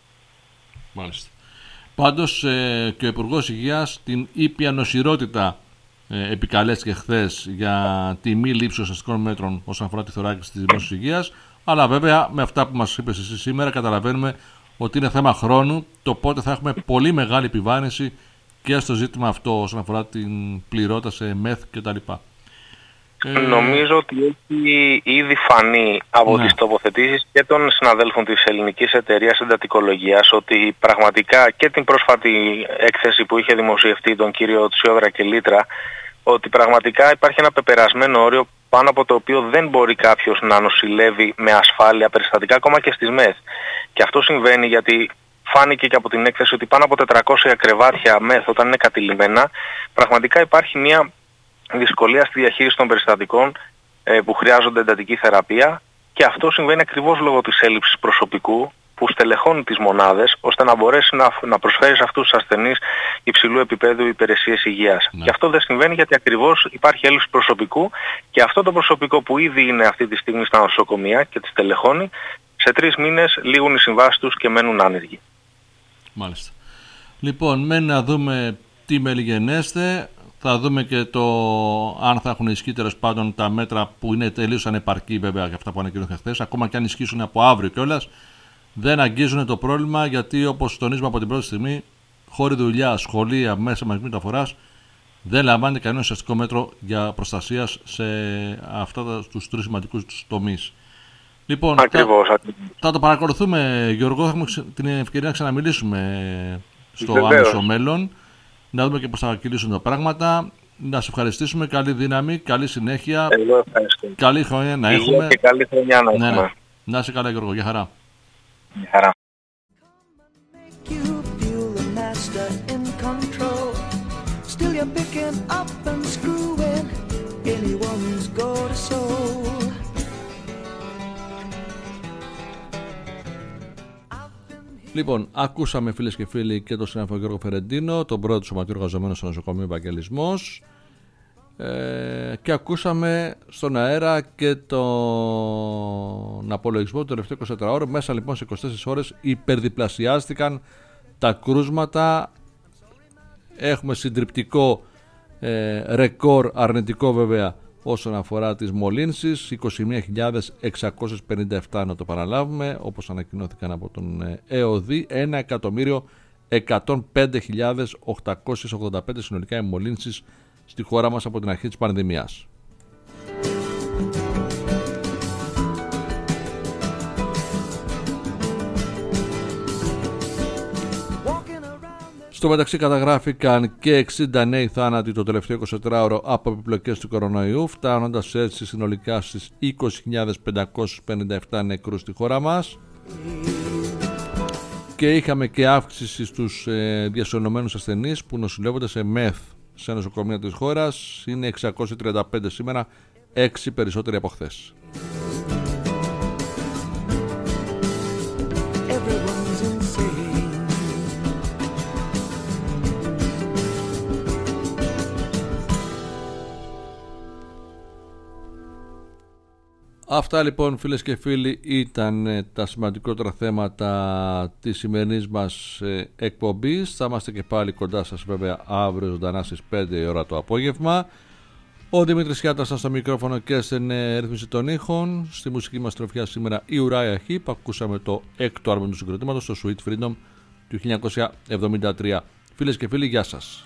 Μάλιστα. Πάντως ε, και ο Υπουργός Υγείας την ήπια νοσηρότητα ε, επικαλέστηκε χθες για τη μη λήψη ουσιαστικών μέτρων όσον αφορά τη θωράκιση της δημόσιας υγείας. Αλλά βέβαια με αυτά που μας είπες εσύ σήμερα καταλαβαίνουμε ότι είναι θέμα χρόνου το πότε θα έχουμε πολύ μεγάλη επιβάρυνση και στο ζήτημα αυτό όσον αφορά την πληρότητα σε μεθ κτλ. Νομίζω ότι έχει ήδη φανεί από ναι. τις τοποθετήσεις και των συναδέλφων της Ελληνικής Εταιρείας Εντατικολογίας ότι πραγματικά και την πρόσφατη έκθεση που είχε δημοσιευτεί τον κύριο Τσιόδρα και Λίτρα, ότι πραγματικά υπάρχει ένα πεπερασμένο όριο πάνω από το οποίο δεν μπορεί κάποιος να νοσηλεύει με ασφάλεια περιστατικά ακόμα και στις ΜΕΘ. Και αυτό συμβαίνει γιατί φάνηκε και από την έκθεση ότι πάνω από τετρακόσια κρεβάτια ΜΕΘ όταν είναι κατηλημένα, πραγματικά υπάρχει μια δυσκολία στη διαχείριση των περιστατικών ε, που χρειάζονται εντατική θεραπεία, και αυτό συμβαίνει ακριβώς λόγω της έλλειψης προσωπικού που στελεχώνει τις μονάδες ώστε να μπορέσει να, να προσφέρει σε αυτούς τους ασθενείς υψηλού επίπεδου υπηρεσίες υγείας. Ναι. Και αυτό δεν συμβαίνει γιατί ακριβώς υπάρχει έλλειψη προσωπικού, και αυτό το προσωπικό που ήδη είναι αυτή τη στιγμή στα νοσοκομεία και τις στελεχώνει, σε τρεις μήνες λήγουν οι συμβάσεις τους και μένουν άνεργοι. Μάλιστα. Λοιπόν, μένει να δούμε τι μελιγενέστε. Θα δούμε και το αν θα έχουν ισχύει τέλος πάντων τα μέτρα που είναι τελείως ανεπαρκή, βέβαια, για αυτά που ανακοινώθηκαν χθες. Ακόμα και αν ισχύσουν από αύριο κιόλας, δεν αγγίζουν το πρόβλημα, γιατί όπως τονίζουμε από την πρώτη στιγμή, χώροι δουλειά, σχολεία, μέσα μαζικής μεταφοράς, δεν λαμβάνεται κανένα ουσιαστικό μέτρο για προστασία σε αυτά τους τρεις σημαντικούς τομείς. Λοιπόν, ακριβώς, θα, ακριβώς. θα το παρακολουθούμε, Γιώργο. Θα έχουμε την ευκαιρία να ξαναμιλήσουμε στο Βεβαίως. άμεσο μέλλον, να δούμε και πώς θα κυλήσουν τα πράγματα. Να σε ευχαριστήσουμε. Καλή δύναμη, καλή συνέχεια. Εγώ ευχαριστώ. Καλή χρονιά να έχουμε. Και καλή χρονιά να ναι, έχουμε. ναι. Να είσαι καλά, Γιώργο. Γεια χαρά. Γεια χαρά. Still you're picking up and screwing anyone's got a soul. Λοιπόν, ακούσαμε, φίλες και φίλοι, και τον συνάδελφο Γιώργο Φερεντίνο, τον πρώτο του Σωματείου Εργαζομένων στο νοσοκομείο Ευαγγελισμός, ε, και ακούσαμε στον αέρα και τον απολογισμό του τελευταίου είκοσι τέσσερις ώρες. Μέσα λοιπόν σε είκοσι τέσσερις ώρες υπερδιπλασιάστηκαν τα κρούσματα. Έχουμε συντριπτικό ε, ρεκόρ, αρνητικό βέβαια, όσον αφορά τις μολύνσεις, είκοσι μία χιλιάδες εξακόσιες πενήντα επτά να το παραλάβουμε, όπως ανακοινώθηκαν από τον ΕΟΔΗ, ένα εκατομμύριο εκατόν πέντε χιλιάδες οκτακόσιες ογδόντα πέντε συνολικά οι μολύνσεις στη χώρα μας από την αρχή της πανδημίας. Στο μεταξύ καταγράφηκαν και εξήντα νέοι θάνατοι το τελευταίο εικοσιτετράωρο από επιπλοκές του κορονοϊού, φτάνοντας έτσι συνολικά στις είκοσι χιλιάδες πεντακόσιους πενήντα επτά νεκρούς στη χώρα μας. Και είχαμε και αύξηση στους ε, διασωληνωμένους ασθενείς που νοσηλεύονται σε ΜΕΘ σε νοσοκομεία της χώρας. Είναι εξακόσιοι τριάντα πέντε σήμερα, έξι περισσότεροι από χθες. Αυτά λοιπόν, φίλες και φίλοι, ήταν τα σημαντικότερα θέματα της σημερινής μας εκπομπής. Θα είμαστε και πάλι κοντά σας βέβαια αύριο ζωντανά στις πέντε η ώρα το απόγευμα. Ο Δημήτρης Χιάτας ήταν στο μικρόφωνο και στην ρύθμιση των ήχων. Στη μουσική μας τροφιά σήμερα η Uriah Heep. Ακούσαμε το έκτο άλμπομ του συγκροτήματος, το Sweet Freedom του χίλια εννιακόσια εβδομήντα τρία. Φίλες και φίλοι, γεια σας.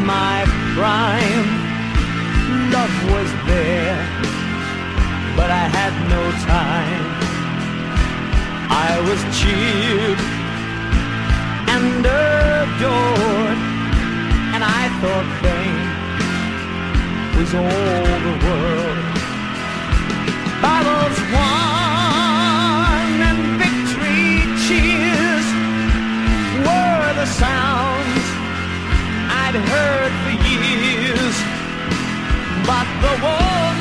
my prime, love was there, but I had no time. I was cheered and adored, and I thought fame was all the world. Battles won and victory cheers were the sounds I'd heard for years, but the war